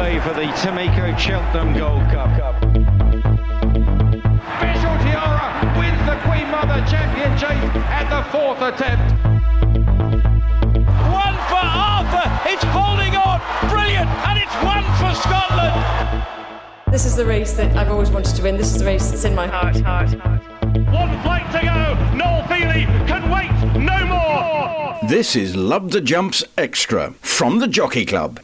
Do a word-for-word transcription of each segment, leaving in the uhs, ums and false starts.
way for the Tameko Cheltenham Gold Cup. Visual Tiara wins the Queen Mother Championship at the fourth attempt. One for Arthur, it's holding on, brilliant, and it's one for Scotland. This is the race that I've always wanted to win. This is the race that's in my heart, heart, heart. One flight to go, Noel Feely can wait no more. This is Love the Jumps Extra from the Jockey Club.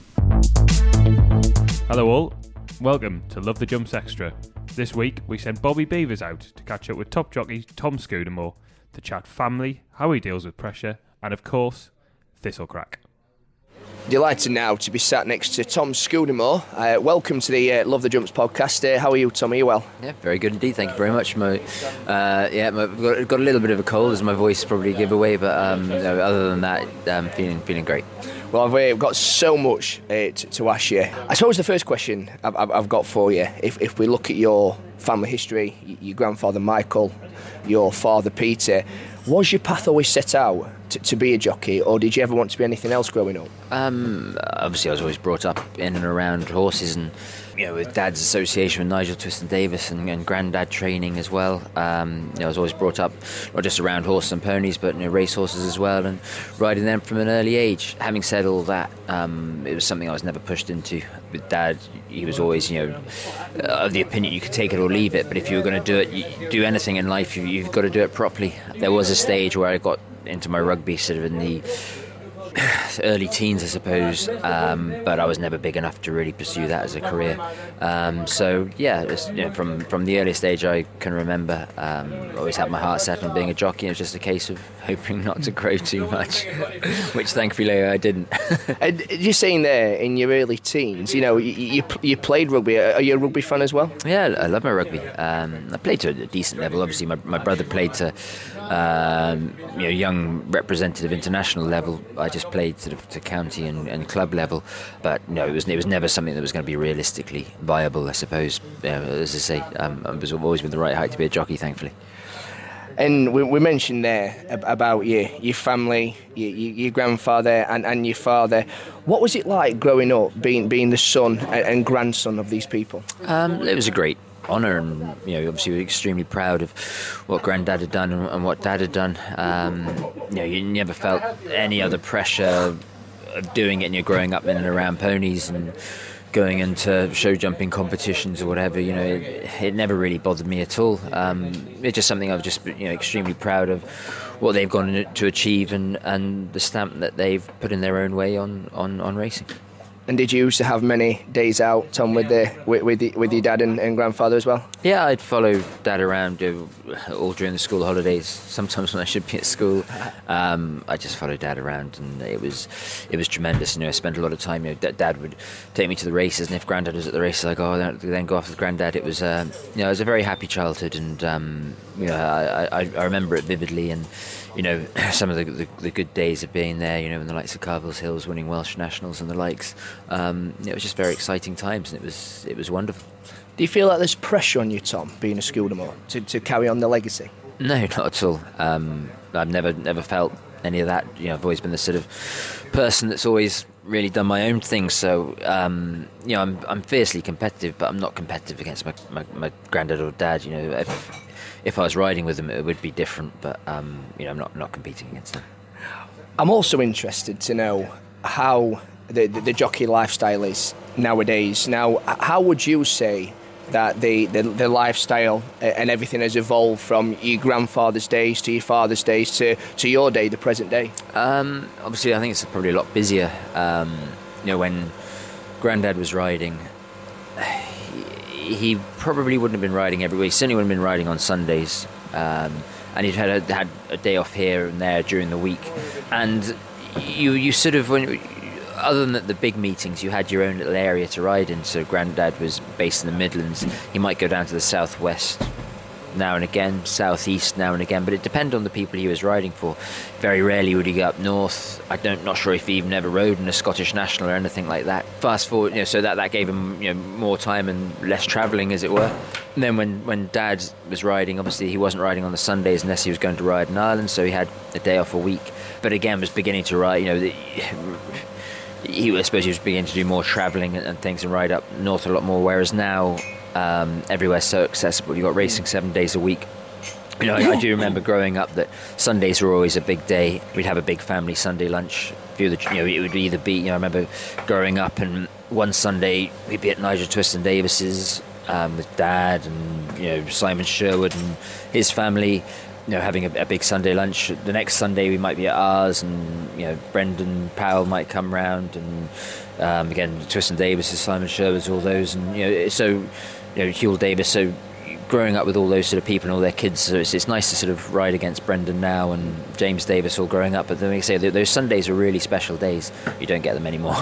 Hello all, welcome to Love the Jumps Extra. This week we sent Bobby Beavers out to catch up with top jockey Tom Scudamore to chat family, how he deals with pressure, and of course, Thistlecrack. Delighted now to be sat next to Tom Scudamore. Uh, welcome to the uh, Love the Jumps podcast. Uh, how are you, Tom? Are you well? Yeah, very good indeed. Thank you very much. My, uh, yeah, my, I've got, got a little bit of a cold, as my voice probably give away, but um, no, other than that, I'm feeling feeling great. Well, I've uh, got so much uh, to, to ask you. I suppose the first question I've, I've, I've got for you, if, if we look at your family history, your grandfather Michael, your father Peter, was your path always set out to, to be a jockey, or did you ever want to be anything else growing up? Um, obviously, I was always brought up in and around horses, and you know, with Dad's association with Nigel Twiston Davis and, and Grandad training as well. Um, you know, I was always brought up not just around horses and ponies, but you know, race horses as well, and riding them from an early age. Having said all that, um, it was something I was never pushed into. With Dad, he was always, you know, of the opinion you could take it or leave it, but if you were going to do it, you, do anything in life, you, you've got to do it properly. There was a stage where I got into my rugby sort of in the early teens, I suppose, um, but I was never big enough to really pursue that as a career. Um, so yeah, it's, you know, from from the earliest age I can remember, um, I always had my heart set on being a jockey. It was just a case of hoping not to grow too much, which thankfully I didn't. And you're saying there in your early teens, you know, you, you you played rugby. Are you a rugby fan as well? Yeah, I love my rugby. Um, I played to a decent level. Obviously, my my brother played to um, you know, young representative international level. I just played sort of to county and, and club level, but no, it was it was never something that was going to be realistically viable, I suppose. You know, as I say, um, I was always with the right height to be a jockey, thankfully. And we, we mentioned there about your your family, your, your grandfather and, and your father. What was it like growing up, being being the son and, and grandson of these people? Um, it was a great honour, and you know, obviously we were extremely proud of what Grandad had done and, and what Dad had done. Um, you know, you never felt any other pressure of doing it, and you're growing up in and around ponies and going into show jumping competitions or whatever. You know, it, it never really bothered me at all. Um, it's just something I was just, you know, extremely proud of what they've gone to achieve, and, and the stamp that they've put in their own way on, on, on racing. And did you used to have many days out, Tom, with the with with, the, with your dad and, and grandfather as well? Yeah, I'd follow Dad around uh, all during the school holidays. Sometimes when I should be at school, um, I just followed Dad around, and it was it was tremendous. You know, I spent a lot of time. You know, Dad would take me to the races, and if Grandad was at the races, I go, oh, then go off with Grandad. It was, uh, you know, it was a very happy childhood, and um, you know, I, I, I remember it vividly. And you know, some of the, the, the good days of being there, you know, when the likes of Carville's Hills winning Welsh Nationals and the likes, um, it was just very exciting times, and it was it was wonderful. Do you feel like there's pressure on you, Tom, being a Scudamore, to, to carry on the legacy? No, not at all. Um, I've never never felt any of that. You know, I've always been the sort of person that's always really done my own thing. So, um, you know, I'm I'm fiercely competitive, but I'm not competitive against my, my, my granddad or dad. You know, if, if I was riding with them, it would be different. But um, you know, I'm not not competing against them. I'm also interested to know how the, the, the jockey lifestyle is nowadays. Now, how would you say that the, the, the lifestyle and everything has evolved from your grandfather's days to your father's days to, to your day, the present day? Um, obviously, I think it's probably a lot busier. Um, you know, when Grandad was riding, he, he probably wouldn't have been riding every week. He certainly wouldn't have been riding on Sundays. Um, and he'd had a, had a day off here and there during the week. And you you sort of, when other than the big meetings, you had your own little area to ride in. So Grandad was based in the Midlands. He might go down to the southwest now and again, southeast now and again, but it depended on the people he was riding for. Very rarely would he go up north. I don't, not sure if he even ever rode in a Scottish National or anything like that. Fast forward, you know, so that, that gave him, you know, more time and less travelling, as it were. And then when, when Dad was riding, obviously he wasn't riding on the Sundays unless he was going to ride in Ireland, so he had a day off a week. But again, was beginning to ride, you know, the, he, I suppose he was beginning to do more travelling and, and things and ride up north a lot more, whereas now um, everywhere's so accessible. You've got racing seven days a week. You know, I, I do remember growing up that Sundays were always a big day. We'd have a big family Sunday lunch. You know, it would either be, you know, I remember growing up and one Sunday we'd be at Nigel Twiston-Davis's um, with Dad and, you know, Simon Sherwood and his family, you know, having a, a big Sunday lunch. The next Sunday we might be at ours, and, you know, Brendan Powell might come round, and um, again, Twiston-Davis's, Simon Sherwood's, all those, and, you know, so, you know, Huel Davis, so growing up with all those sort of people and all their kids, so it's, it's nice to sort of ride against Brendan now and James Davis all growing up. But then, like I say, those Sundays are really special days. You don't get them anymore.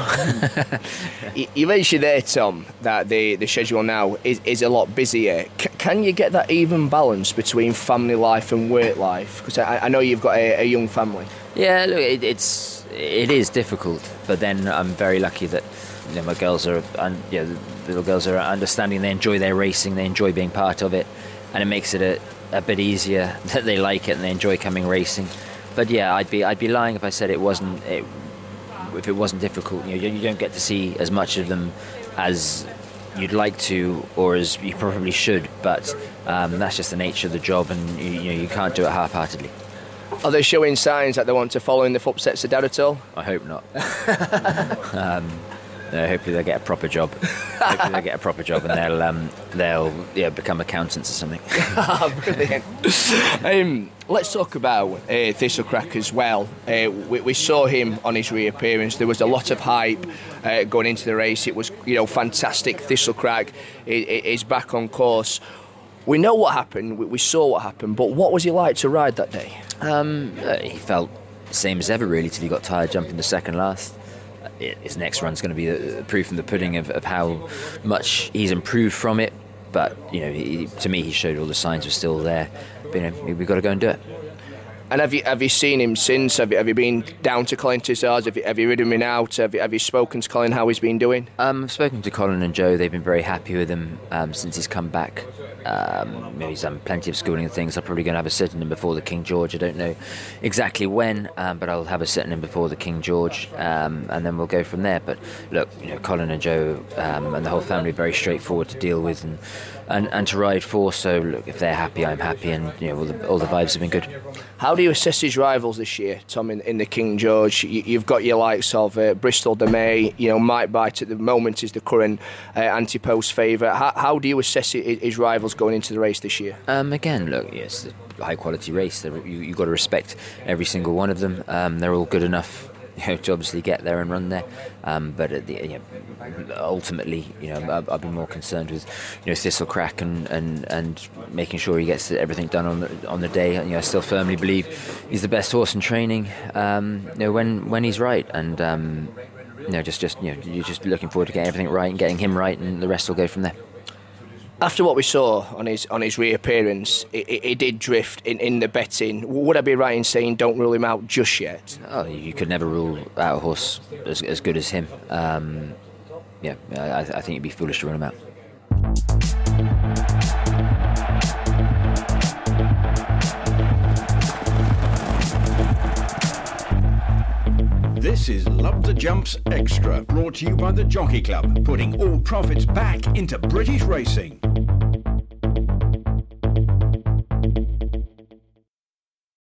You mentioned there, Tom, that the, the schedule now is, is a lot busier. C- can you get that even balance between family life and work life? Because I, I know you've got a, a young family. Yeah, look, it, it's it is difficult, but then I'm very lucky that, you know, my girls are, and you know, the little girls are understanding. They enjoy their racing. They enjoy being part of it, and it makes it a, a bit easier that they like it and they enjoy coming racing. But yeah, I'd be I'd be lying if I said it wasn't it, if it wasn't difficult. You know, you don't get to see as much of them as you'd like to, or as you probably should. But um, that's just the nature of the job, and you, you know, you can't do it half-heartedly. Are they showing signs that they want to follow in the footsteps of Dad at all? I hope not. um, No, hopefully they'll get a proper job. Hopefully they'll get a proper job and they'll um, they'll yeah, become accountants or something. Brilliant. um, let's talk about uh, Thistlecrack as well. Uh, we, we saw him on his reappearance. There was a lot of hype uh, going into the race. It was, you know, fantastic. Thistlecrack is back on course. We know what happened. We, we saw what happened. But what was he like to ride that day? Um, uh, he felt the same as ever, really, till he got tired jumping the second last. His next run's going to be the proof in the pudding of, of how much he's improved from it. But, you know, he, to me, he showed all the signs were still there. But, you know, we've got to go and do it. And have you have you seen him since? Have you, have you been down to Colin Tizard's? Have you, have you ridden him out? Have you, have you spoken to Colin how he's been doing? Um, I've spoken to Colin and Joe. They've been very happy with him um, since he's come back. Um, you know, he's done plenty of schooling and things. I'm probably going to have a sit in him before the King George. I don't know exactly when, um, but I'll have a sit in him before the King George, um, and then we'll go from there. But look, you know, Colin and Joe um, and the whole family are very straightforward to deal with and, and, and to ride for. So look, if they're happy, I'm happy, and you know, all the, all the vibes have been good. How do you assess his rivals this year, Tom, in, in the King George? You, you've got your likes of uh, Bristol De May, you know, Mike Byte at the moment is the current uh, anti-post favourite. How, how do you assess his, his rivals going into the race this year? Um, again, look, yes, a high quality race. You, you've got to respect every single one of them. Um, they're all good enough, you know, to obviously get there and run there. Um, but at the, you know, ultimately, you know, I've, I've been more concerned with, you know, Thistlecrack and, and, and making sure he gets everything done on the on the day. You know, I still firmly believe he's the best horse in training. Um, you know, when when he's right, and um, you know, just just you know, you're just looking forward to getting everything right and getting him right, and the rest will go from there. After what we saw on his on his reappearance, it, it, it did drift in, in the betting. Would I be right in saying don't rule him out just yet? Oh, you could never rule out a horse as, as good as him. Um, yeah, I, I think it'd be foolish to rule him out. This is Love the Jumps Extra, brought to you by the Jockey Club, putting all profits back into British racing.